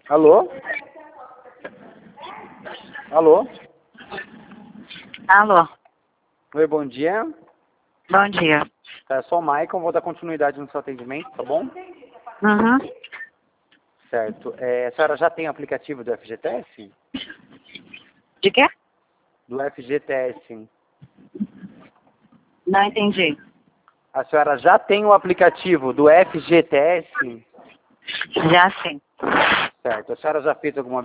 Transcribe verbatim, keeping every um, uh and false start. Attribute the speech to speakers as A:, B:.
A: Alô? Alô?
B: Alô,
A: Oi, bom dia.
B: bom dia.
A: É só o Michael, vou dar continuidade no seu atendimento, tá bom?
B: Uhum.
A: Certo. É, a senhora já tem o aplicativo do F G T S?
B: De quê?
A: Do F G T S.
B: Não entendi.
A: A senhora já tem o aplicativo do F G T S?
B: Já sim.
A: Certo. A senhora já fez alguma